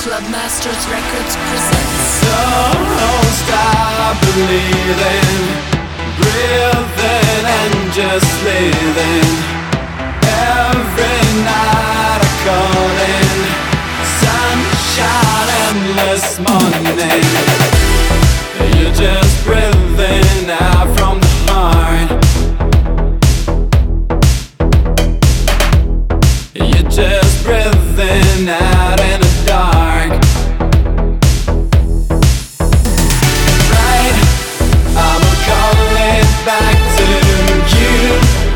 Club Masters Records presents. Don't stop believing, breathing and just living. Every night I call in sunshine, endless morning. You're just breathing out from the heart. You're just breathing out in the dark. Right, I will call it back to you.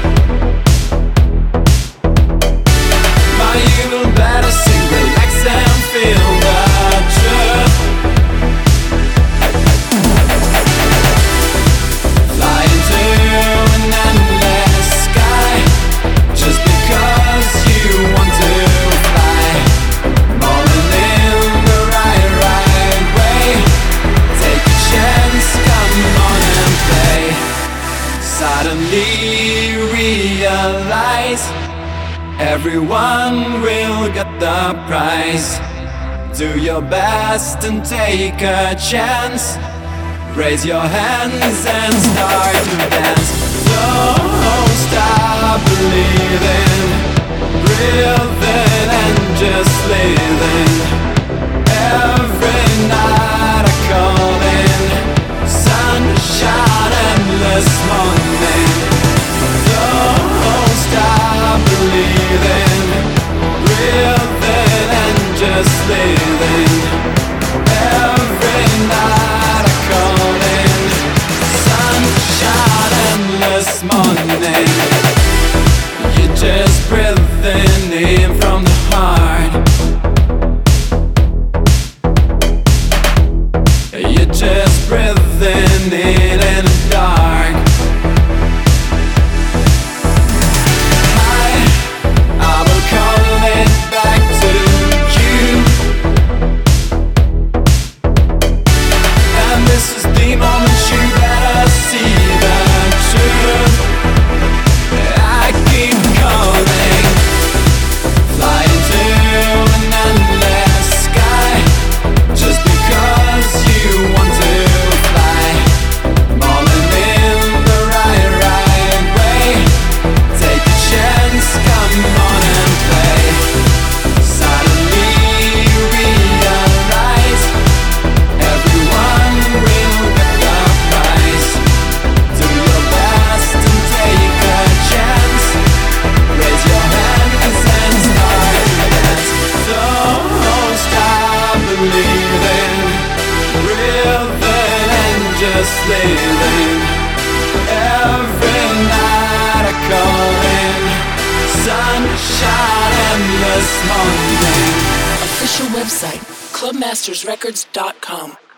My you better sing, relax and feel the truth. Flying to an endless sky, just because you want to fly. Falling in the right way. Take a chance, come on and play. Suddenly realize everyone will get the prize. Do your best and take a chance. Raise your hands and start to dance. Don't stop believing, breathing and just living. Every night I call in sunshine, endless morning. Don't stop believing, breathing and just living. Every night I call in sunshine, endless morning. You're just breathing in from the heart. You're just breathing in the dark. I will call it back to you. And this is the moment you better see the truth. I keep calling, flying to an endless sky, just because you want to fly. Falling in the right way. Take a chance, come on and play. Suddenly you realize everyone will get the prize. Do your best and take a chance. Raise your hands and start to dance. Don't stop believing, breathing and just living. Every night I call in sunshine, endless morning. Official website, clubmastersrecords.com.